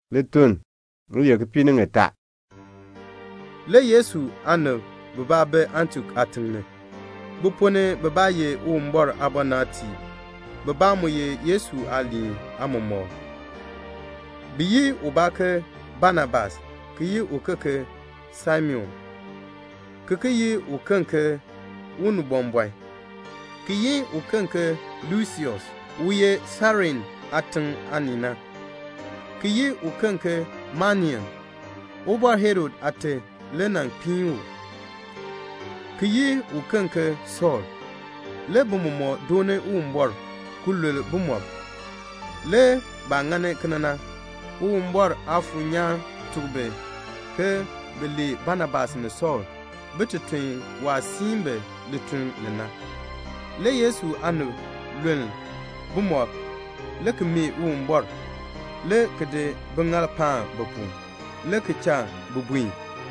le tun ruye ke pinin eta le Yesu ane baba be Antioch atingne bupone baba ye umbor abonati baba mo ye Yesu ali amomo biyi ubake Barnabas kiyi ukeke Simeon kiyi ukenke unu bomboy kiyi ukenke Lucius uye Sarin atin anina kiyi ukenke Manian ubar Herod ate lenan pinwo kiyi ukenke Saul le bumomo done umbor kulul bumob le bangane kanana umbor afunya tugbe ke beli Barnabas ne Saul betutun wa simbe litun lena le Yesu anu lun bumob le kemi umbor le kede bengal pa bopu le kecha bubui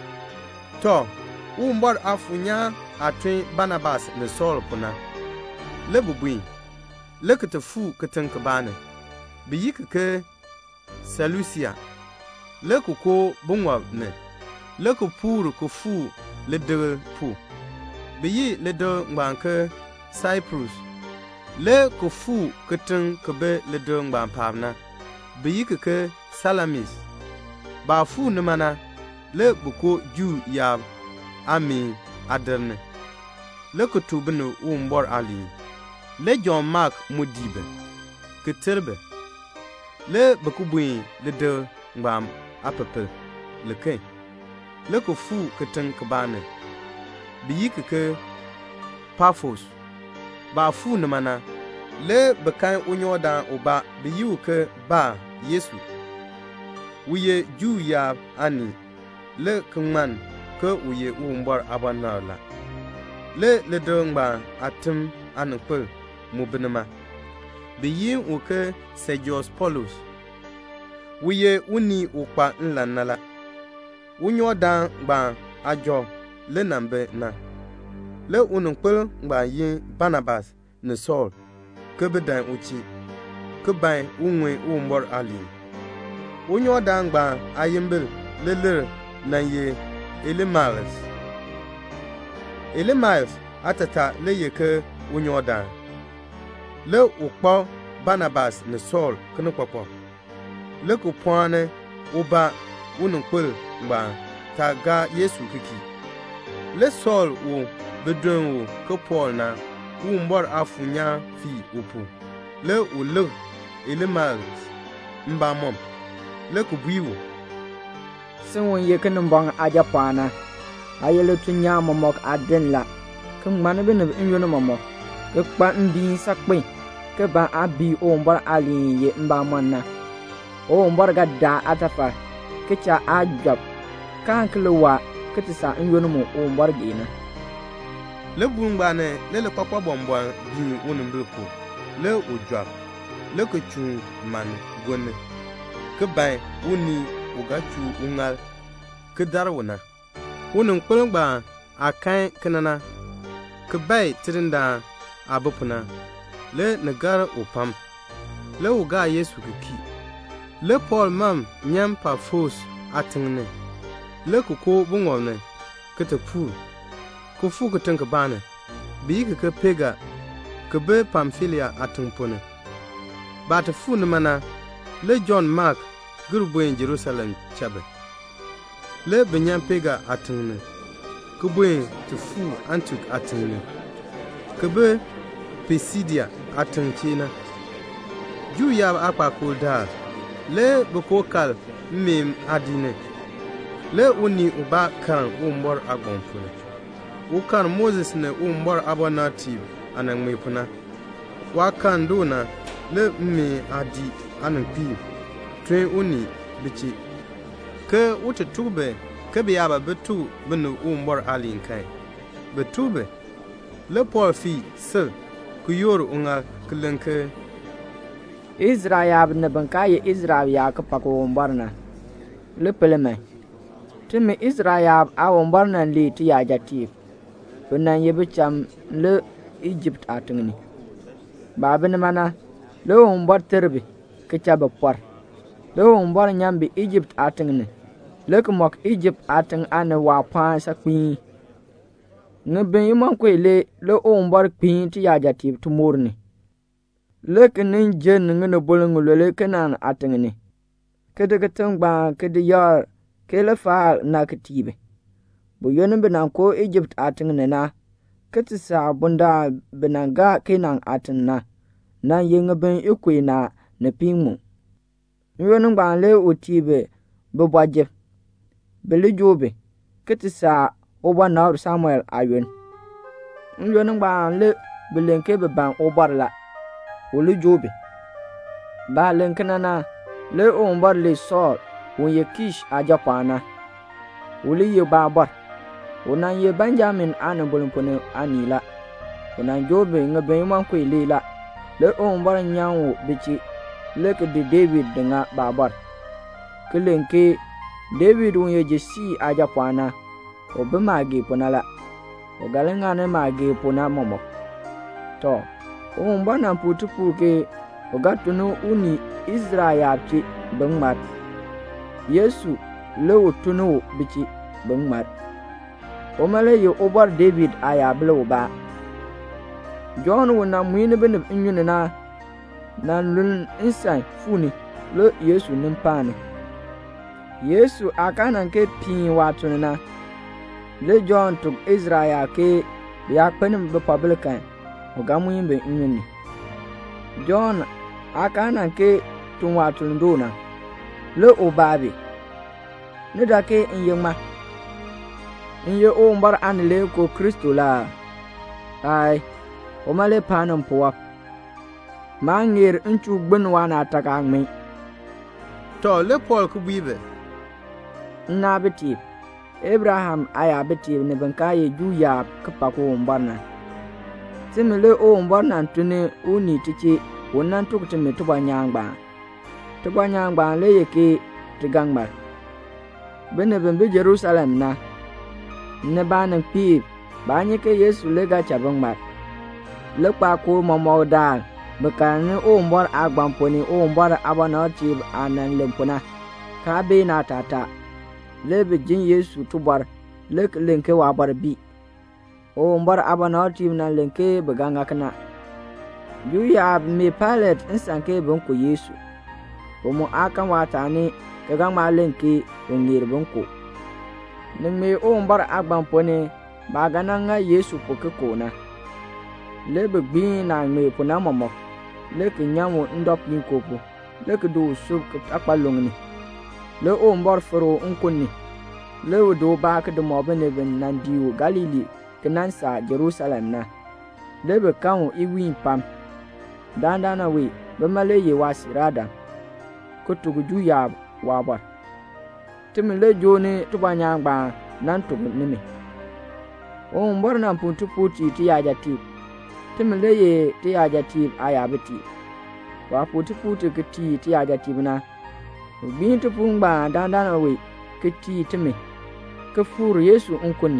to umbor afunya atun Barnabas ne Saul puna le bubui le ketefu keten kabane biyi ke Seleucia le ko bungwa ne le ko puru ko fu le de pu biyi le de ngbanke Cyprus le ko fu keten kebe le de ngban pamna biyi ke Salamis ba fu ne mana le buko ju ya ami aderne le ko tubne umbor ali le John Mark mudibe keterbe le bakubui le de ngam apepe le ke le ko fu keten kabane biyi ke Paphos ba fu ne mana le bekan unyoda oba biyi ke ba Yesu uye ju ya ani le kman ke uye umbor abanala le de ngba atim anpe mubnema biyi uke Sergius Paulus uye uni ukpa nlanala unyoda gba ajo le nambe na le unkpe gba yin Barnabas ne Saul ke bedan uchi ke bai unwe umbor ali unyoda gba ayimbil le na ye Elimas atata le yeke unyoda le ukpo Barnabas ne Saul kene kwakwa le ko poane uba unkpe gba taga Yesu kiki le Saul wo bedon wo ke Paul na umbor afunya fi upu le ulu Elimas mbamom le ko buiwo sun ye kan bang aja pana ayele tunya momok aden la kan man be ne nyono momok ke pa ndi sakpe ke ba abi o mbar ali ye mba manna o mbar gadda atafa ke cha ajab kan klewa ke tisa nyono mo o mbar gina le bungba ne le kwakwa bombo bi wonum bilko le ojwa le ko chu man gonne ke bai woni ugachu ungal ke darwuna wonum kpelgba akan kanana ke bai tirinda abupuna le nagar upam le uga Yesu kiki le Paul mam nyam Paphos atingne le ko bungwne ke te pu ko fu ko tanka bane bi ke pega ke be Pamphylia atingpone ba te fu ne mana le John Mark gurbo in Jerusalem chabe le benyam pega atingne ke boy te fu Antioch atingne ke be Pisidia atinchina ju ya akpa ko da le boko kal mem adine le uni uba kan umbor agonfune ukan Moses ne umbor abonati anan mepuna wakan dona le me adi anan pi tren uni bici ke uta tube ke biya ba betu binu umbor alin kai betube le Paul fi sir ku yor unga klenke Israel ne bankaye Israel ya ka pako umbarna le peleme timi Israel a umbarna le ti ya jati bunan yebe cham le Egypt atungni babin mana le umbar terbi ke chaba por le o bor nyambe Egypt atengne le ko mok Egypt ateng ane wa pa sa kpi ne ben yimon ko le o bor kpi ti ya jati tu morni le ke nin jen ne bolngu le kenan atengne kede ketengba kede yar kele fa na ketibe bu yonen benan ko Egypt atengne na kete sa bunda benanga kenan atenna na yenga ben ikwe na ne pingu yonen ba le otibe bu baje bele jobe kete sa oba na Samuel ayun yonen ba le belenke be ban obarla wole jobe ba lenkana na le o mbar le Saul won ye Kish ajapana wole ye babar wonan ye Benjamin ana bolmpone anila wonan jobe ngabe man ko lela le o mbar nyawo bici le ke de David denga babar kelenke David won ye Jesse ajapana o be magi ponala o galenga ne magi pona momo to o mbar na putu ke o gatunu uni Israel ti bangmat Yesu lewo tunu bici bangmat o male yo obar David aya blo ba John wona muine ben nyune na lun insan funi le Yesu nimpane Yesu akana ke pin watuna le John to Israel ke ya penim be publican o gamuin be nyune John akana ke tun watun dona le obabe ne da ke inyema inye o mbar anle ko Kristo la ai o male panan puwa mangir inchu gbin wana taka ngmi to le Paul ku bibe na beti Abraham aya beti ne bankaye juya kapa ko mbarna simile o mbarna tuni uni tichi wonan tukti me tuba nyangba le yeke tigangbar bene bembe Jerusalem na ne banan pi banye ke Yesu le ga chabangbar le pa ko momo dal bekane o mbor agbamponi o mbor abana ti anan lempona ka be na tata le be jin Yesu tubar le lenke wa barbi o mbor abana ti na lenke beganga kana Juya me Pilate insanke bonko Yesu omo akan wata ne kaga malenke ongir bonko nme o mbar agbampone bagananga Yesu poke kona lebe gbin na me pona momo leke nyamo ndop yin kopo leke do sub akpalongni le o mbar foro unkonni le do ba ke de mobene ben nandiwo Galili kenansa Jerusalem na lebe kawo iwin pam dandana we be male ye wasirada kutugu juya wabar timile joni tubanya gba nan tugu nimi o mbor na putu puti ti ajati timile ye ti ajati ayabiti wa putu puti kiti ti ajati bina bin tu pungba dandana we kiti timi ke furu Yesu unkuni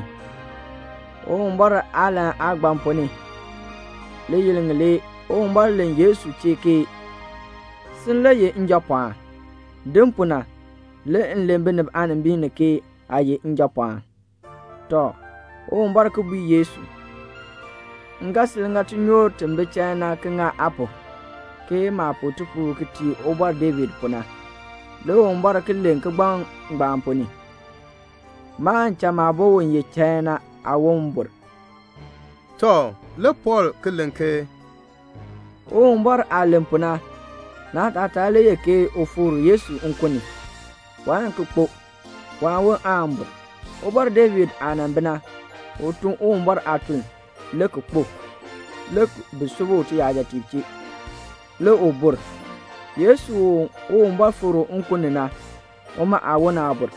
o mbor ala agbamponi le yelngele o mbar len Yesu cheke sin le ye njapa dempuna le nlembe ne anan bi ne ke aye njapa to o mbar ku bi Yesu ngasil ngati nyo tembe chana kinga apo ke ma potupu kiti obar David puna le o mbar kilen ke gbamponi man chama bo won ye chana awombur to le Paul kilenke o mbar alempuna na tatale yake ofuru Yesu unkuni wan kupo wan ambu obar David anambina otun o mbar atun le kupo le bisubo ti yaja tipchi le obur Yesu o mbar furu unkuni na oma awona abur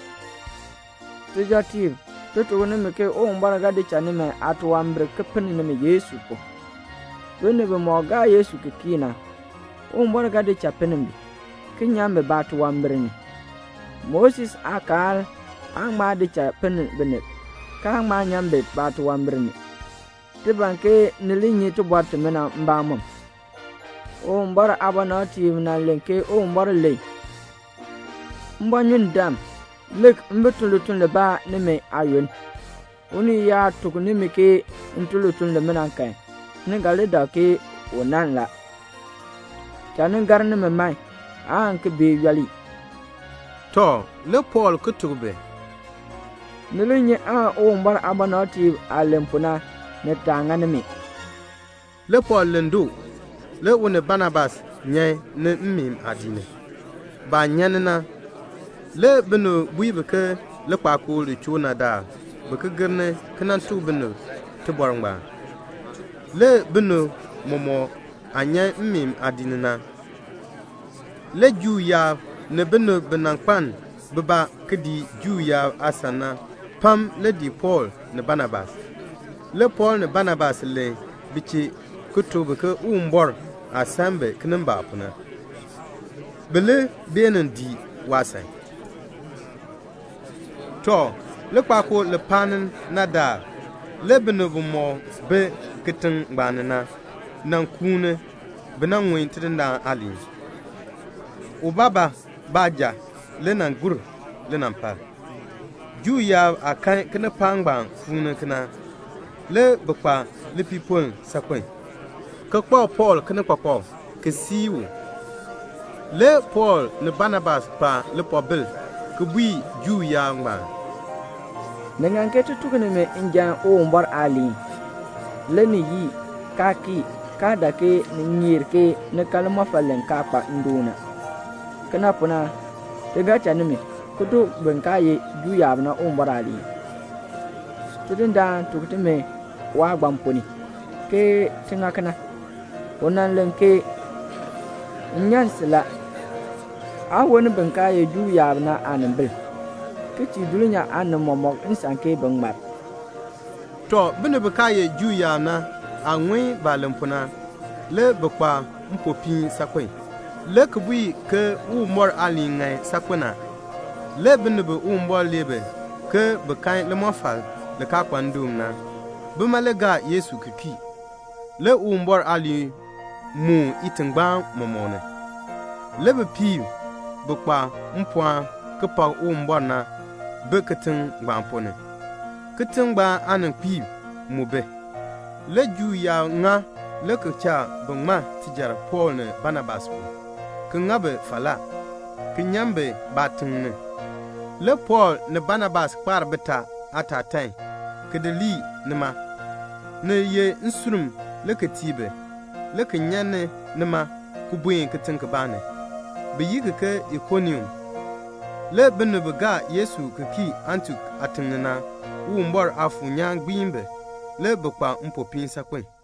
tijativ toto ne meke o mbar gadi chanime atwambre kepeni ne Yesu po wene be moga Yesu kikina o mbar gadi chapenimbi kinyambe batu wambreni Moses akal angma de chapen bene ka ma nyambe batu wambreni tibanke nilinyi to bwat mena mbamam o mbar abana ti na lenke o mbar le mbanyun dam lek mbetulutun le ba ne me ayun uni ya tukuni me ke ntulutun le menan kai ne gale da ke onan la tanin garne me mai an ke be yali to le Paul kutube nilunye a o mbar abanati alempuna ne tangane me le Paul lendu le une Barnabas nye ne mmim adine ba nyanna le beno buibe ke le kwako le chuna da beke गर्ने knan tu beno te borngba le beno momo anya mmim adinina le ju ya ne beno benankpan beba kedi ju ya asana pam le di Paul ne Barnabas le Paul ne Barnabas le bichi kutu beke umbor asambe knamba puna bele benen di wasan to le kwako le panen nada le benobu mo be kitin gbanana nan kune benan wen tidanda ali ubaba baja le nan gur le nan pa ju ya akan kna pangban fune kna le bakpa le people sakwen ka kpo Paul kna kpo ke siwu le Paul ne Barnabas pa le pobel ke bui ju ya ngba dengan ke tutukne me inja o mbar ali le ni yi kaki kada ke ni nyir ke ne kalma falen ka pa nduna kana puna te ga chanime kudu benkaye ju ya na o mbar ali tudinda tukutme wa gbamponi ke tinga kana onan lenke nyansila a woni benkaye ju ya na anambil kici dulunya anam momok insanke bangmat to bene bekaye ju ya na anwe balampuna le bekpa mpopi sakwe le kubui ke u mor ali ngai sakwena le bene be u mor lebe ke bekai le mofal le ka kwandum na bumalega Yesu kiki le u mor ali mu itingba momone le be pi bekpa mpoa ke pa u mor na be ketin gbampone ketin gba anan pi mu be le ju ya nga le ke cha bangma tijar Paul ne Barnabas ke ngabe fala ke nyambe batunne le Paul ne Barnabas kpar beta atatain ke de li nima ne ye nsurum le ke tibe le ke nyanne nima ku buyin ketin ke bane be yi ke Iconium le benne bega Yesu keki Antioch atinna u mbor afu nyang bimbe le bekpa mpopin sakwen